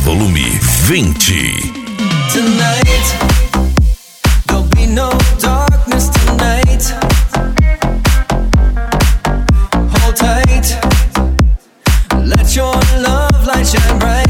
volume 20. Tonight, there'll be no darkness tonight. Hold tight, let your love light shine bright.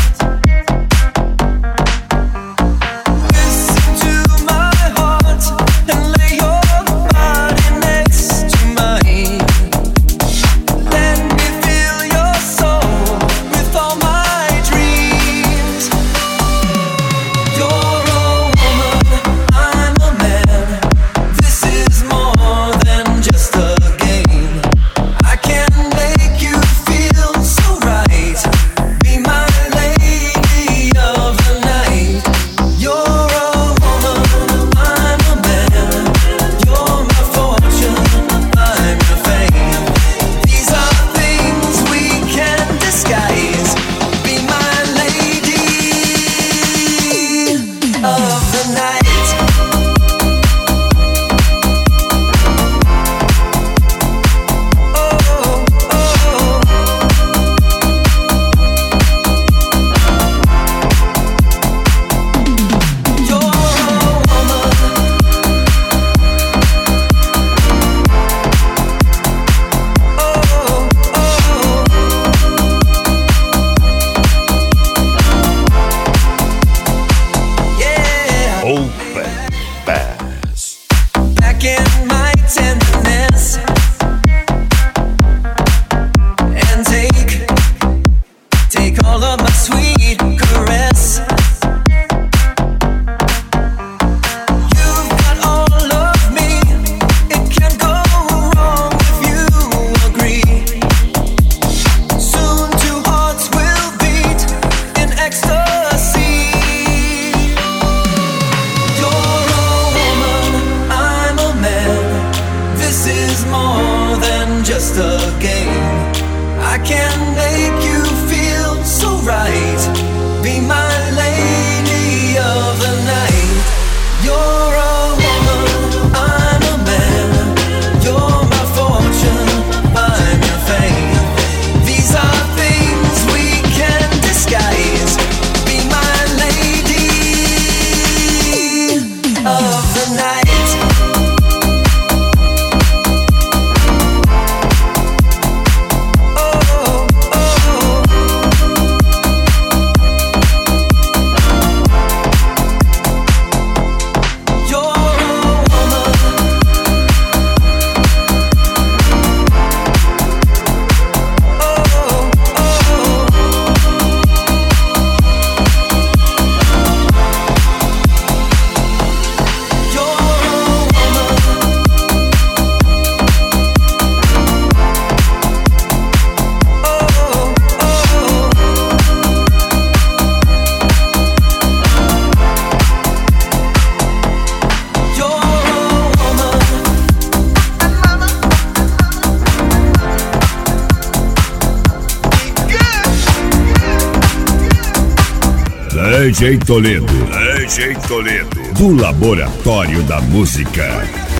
Listen to my heart and lay your body next to mine. Let me fill your soul with all my dreams. You're a woman, I'm a man. This is more than just a game. I can make you feel so right. Be my lady of the night. You're a woman, I'm a man. You're my fortune, I'm your fame. These are things we can disguise. Be my lady of the night. Oh, oh, you're a woman. Oh, yeah. Open Pass. Back in my tenderness, and take all of my sweet caress. You've got all of me. It can't go wrong if you agree. Soon two hearts will beat in ecstasy. You're a woman, I'm a man. This is more than just a game. I can make you feel so right. Be my lady of the night. You're a woman, I'm a man. You're my fortune, I'm your fame. These are things we can disguise. Be my lady of the night. Oh, oh, you're a woman. Oh, oh, you're a woman. Oh, oh, you're a woman. DJ Toledo. DJ Toledo. Do Laboratório da Música.